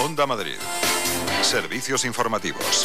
Onda Madrid. Servicios informativos.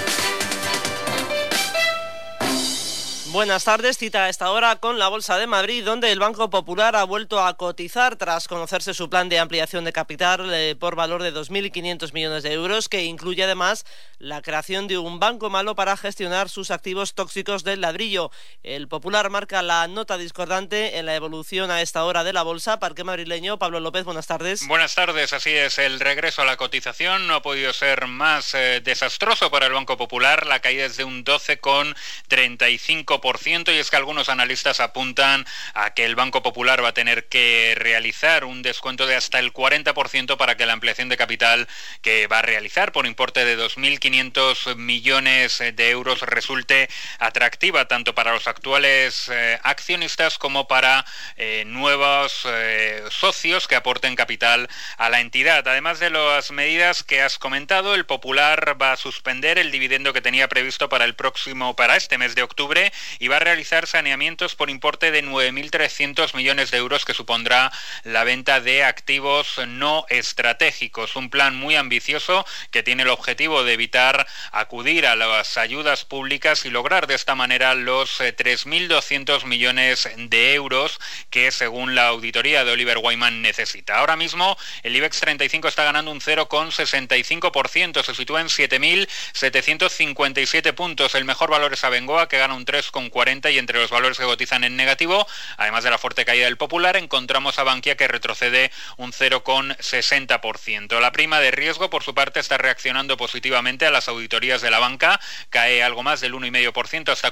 Buenas tardes, cita a esta hora con la Bolsa de Madrid, donde el Banco Popular ha vuelto a cotizar tras conocerse su plan de ampliación de capital por valor de 2.500 millones de euros, que incluye además la creación de un banco malo para gestionar sus activos tóxicos del ladrillo. El Popular marca la nota discordante en la evolución a esta hora de la Bolsa. Parque madrileño, Pablo López, buenas tardes. Buenas tardes, así es, el regreso a la cotización no ha podido ser más desastroso para el Banco Popular. La caída es de un 12,35%. Y es que algunos analistas apuntan a que el Banco Popular va a tener que realizar un descuento de hasta el 40% para que la ampliación de capital que va a realizar por importe de 2.500 millones de euros resulte atractiva tanto para los actuales accionistas como para nuevos socios que aporten capital a la entidad. Además de las medidas que has comentado, el Popular va a suspender el dividendo que tenía previsto para este mes de octubre y va a realizar saneamientos por importe de 9.300 millones de euros, que supondrá la venta de activos no estratégicos. Un plan muy ambicioso que tiene el objetivo de evitar acudir a las ayudas públicas y lograr de esta manera los 3.200 millones de euros que, según la auditoría de Oliver Wyman, necesita. Ahora mismo el IBEX 35 está ganando un 0,65%, se sitúa en 7.757 puntos. El mejor valor es Abengoa, que gana un 3,40%, y entre los valores que cotizan en negativo, además de la fuerte caída del Popular, encontramos a Bankia, que retrocede un 0,60%. La prima de riesgo, por su parte, está reaccionando positivamente a las auditorías de la banca, cae algo más del 1,5% hasta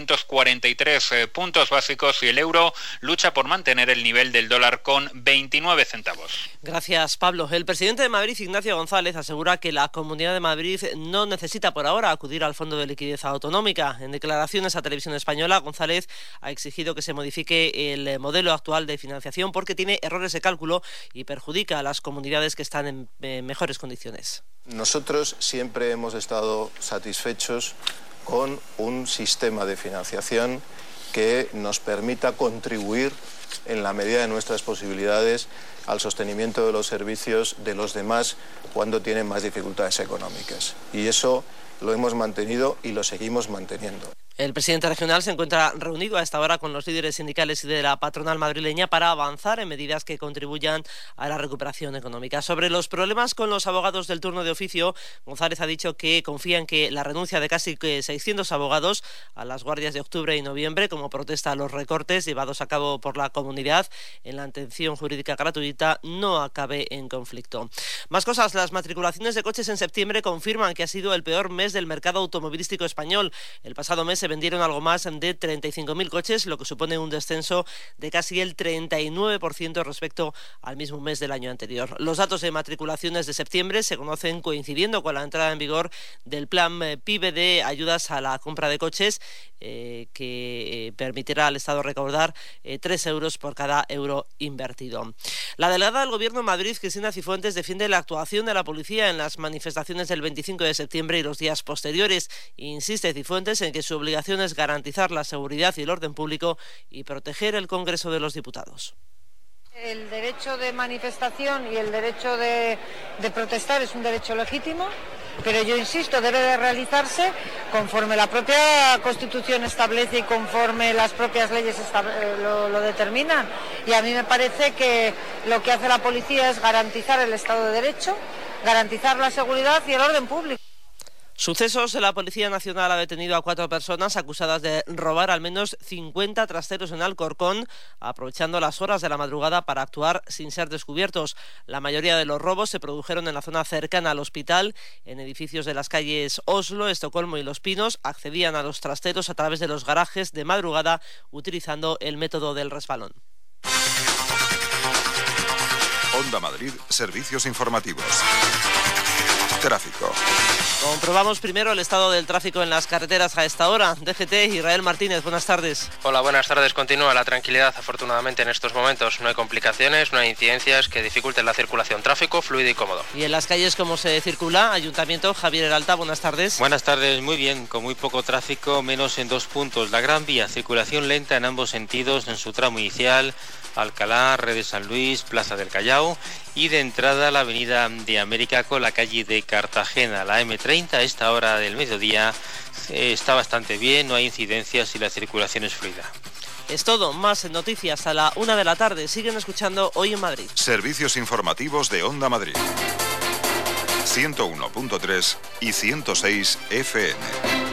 443 puntos básicos, y el euro lucha por mantener el nivel del dólar con 29 centavos. Gracias, Pablo. El presidente de Madrid, Ignacio González, asegura que la Comunidad de Madrid no necesita por ahora acudir al Fondo de Liquidez Autonómica. En declaraciones a Televisión Española, González ha exigido que se modifique el modelo actual de financiación porque tiene errores de cálculo y perjudica a las comunidades que están en mejores condiciones. Nosotros siempre hemos estado satisfechos con un sistema de financiación que nos permita contribuir en la medida de nuestras posibilidades al sostenimiento de los servicios de los demás cuando tienen más dificultades económicas. Y eso lo hemos mantenido y lo seguimos manteniendo. El presidente regional se encuentra reunido a esta hora con los líderes sindicales y de la patronal madrileña para avanzar en medidas que contribuyan a la recuperación económica. Sobre los problemas con los abogados del turno de oficio, González ha dicho que confía en que la renuncia de casi 600 abogados a las guardias de octubre y noviembre, como protesta a los recortes llevados a cabo por la comunidad en la atención jurídica gratuita, no acabe en conflicto. Más cosas, las matriculaciones de coches en septiembre confirman que ha sido el peor mes del mercado automovilístico español. El pasado mes se vendieron algo más de 35.000 coches, lo que supone un descenso de casi el 39% respecto al mismo mes del año anterior. Los datos de matriculaciones de septiembre se conocen coincidiendo con la entrada en vigor del plan PIBE de ayudas a la compra de coches, que permitirá al Estado recaudar 3 euros por cada euro invertido. La delegada del Gobierno en Madrid, Cristina Cifuentes, defiende la actuación de la policía en las manifestaciones del 25 de septiembre y los días posteriores. Insiste Cifuentes en que su obligación es garantizar la seguridad y el orden público y proteger el Congreso de los Diputados. El derecho de manifestación y el derecho de protestar es un derecho legítimo, pero yo insisto, debe de realizarse conforme la propia Constitución establece y conforme las propias leyes lo determinan. Y a mí me parece que lo que hace la policía es garantizar el Estado de Derecho, garantizar la seguridad y el orden público. Sucesos. La Policía Nacional ha detenido a 4 personas acusadas de robar al menos 50 trasteros en Alcorcón, aprovechando las horas de la madrugada para actuar sin ser descubiertos. La mayoría de los robos se produjeron en la zona cercana al hospital, en edificios de las calles Oslo, Estocolmo y Los Pinos. Accedían a los trasteros a través de los garajes de madrugada, utilizando el método del resbalón. Onda Madrid, servicios informativos. Tráfico. Comprobamos primero el estado del tráfico en las carreteras a esta hora. DGT, Israel Martínez, buenas tardes. Hola, buenas tardes. Continúa la tranquilidad, afortunadamente, en estos momentos. No hay complicaciones, no hay incidencias que dificulten la circulación. Tráfico fluido y cómodo. ¿Y en las calles cómo se circula? Ayuntamiento, Javier Heralta, buenas tardes. Buenas tardes, muy bien, con muy poco tráfico, menos en 2 puntos. La Gran Vía, circulación lenta en ambos sentidos en su tramo inicial, Alcalá, Red de San Luis, Plaza del Callao y de entrada la Avenida de América con la calle de Cartagena. La M30 a esta hora del mediodía está bastante bien, no hay incidencias y la circulación es fluida. Es todo, más en noticias a la 1 de la tarde. Siguen escuchando Hoy en Madrid. Servicios informativos de Onda Madrid. 101.3 y 106 FM.